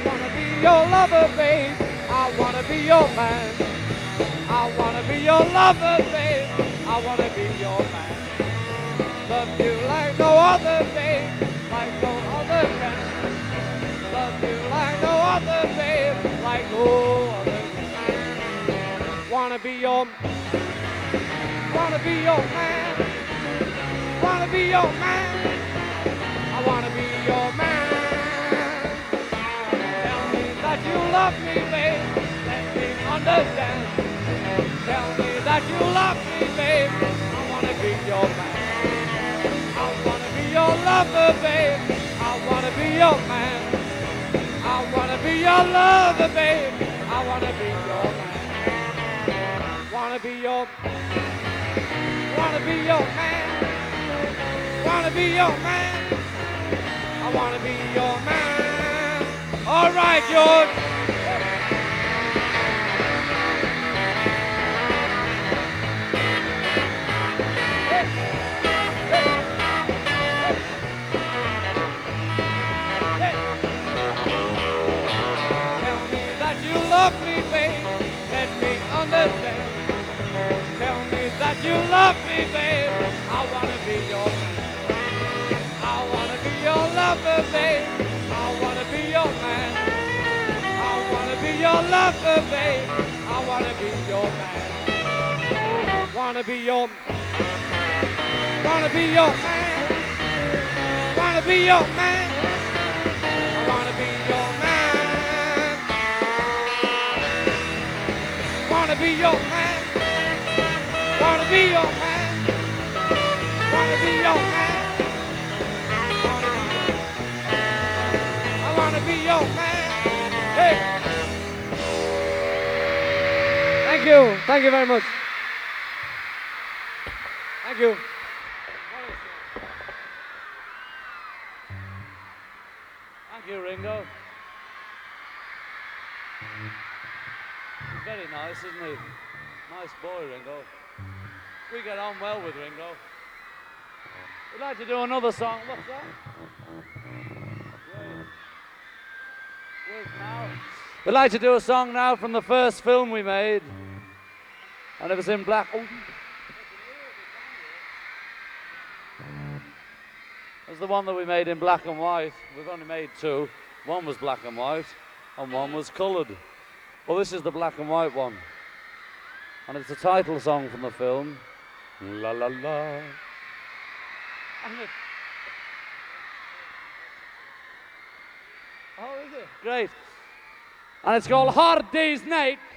wanna be your lover, babe. I wanna be your man. I wanna be your lover, babe. I wanna be your man. Love you like no other, babe. Like no other can. Love you like no other, babe. Like no other can. Wanna be your man. Wanna be your man. I wanna be your man. Tell me that you love me, babe. Let me understand. Tell me that you love me, babe. I wanna be your man. I wanna be your lover, babe. I wanna be your man. I wanna be your lover, babe. I wanna be your man. Wanna be your man. Wanna be your man. I wanna be your man. All right, George. Tell me that you love me, babe. Let me understand. Tell me that you love me, babe. I wanna be your man. I wanna be your lover, babe. I wanna be your man. I wanna be your lover, babe. I wanna be your man. Wanna be your man. Wanna be your man. I wanna be your man. Wanna be your man. Wanna be your man. Wanna be your man. I wanna be your man. Hey. Thank you. Thank you very much. Thank you. Thank you, Ringo. Very nice, isn't he? Nice boy, Ringo. We get on well with Ringo. We'd like to do another song. What's that? Wait now. We'd like to do a song now from the first film we made. And it was in black. Oh. It was the one that we made in black and white. We've only made two. One was black and white, and one was coloured. Well, this is the black and white one. And it's the title song from the film. La la la. Oh, is it? Great. And it's called Hard Day's Night.